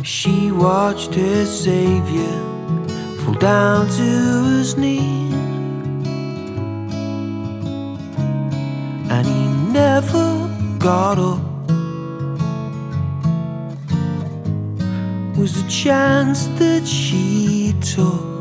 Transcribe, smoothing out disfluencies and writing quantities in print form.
She watched her savior fall down to his knees, and he never got up. Was the chance that she took.